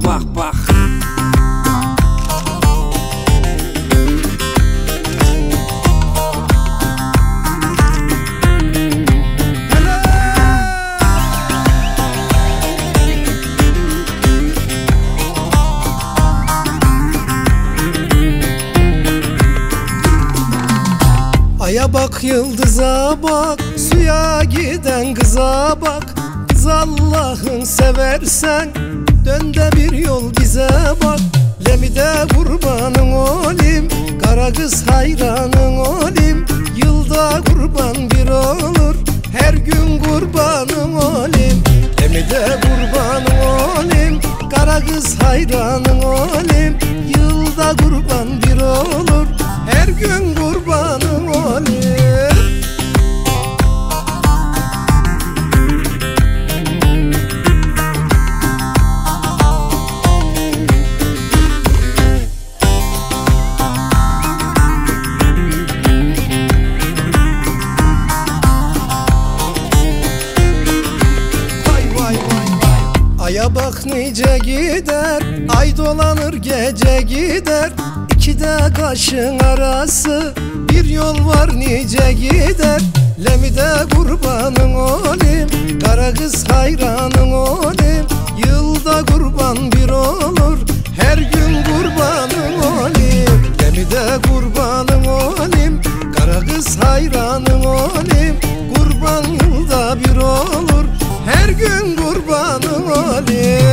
bak bak bak. Aya bak, yıldıza bak, suya giden kıza bak. Kız Allah'ın seversen dön de bir yol bize bak. Lemide kurbanın olayım, kara kız hayranın olayım. Yılda kurban bir olur, her gün kurbanın olayım. Lemide kurbanın olayım, kara kız hayranın olayım. Yılda kurban bir olur, her gün kurbanın olayım. Aya bak nice gider, ay dolanır gece gider. İki de kaşın arası bir yol var nice gider. Lemide kurbanın olayım, kara kız hayranın olayım. Yılda kurban bir olur, her gün kurbanın olayım. Lemide kurbanın olayım, kara kız hayranın olayım. Kurban yılda bir olur, her gün kurbanın olayım.